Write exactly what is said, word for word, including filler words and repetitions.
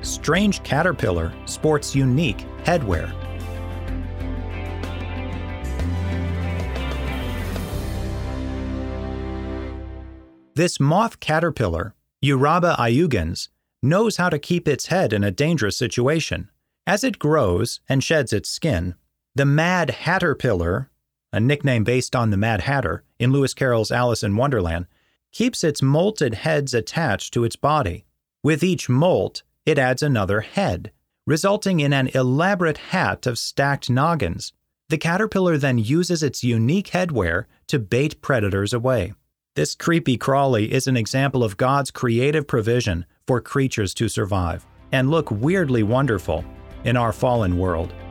strange caterpillar sports unique headwear. This moth caterpillar, Euraba iugens, knows how to keep its head in a dangerous situation. As it grows and sheds its skin, the Mad Hatterpillar, a nickname based on the Mad Hatter in Lewis Carroll's Alice in Wonderland, keeps its molted heads attached to its body. With each molt, it adds another head, resulting in an elaborate hat of stacked noggins. The caterpillar then uses its unique headwear to bait predators away. This creepy crawly is an example of God's creative provision for creatures to survive and look weirdly wonderful in our fallen world.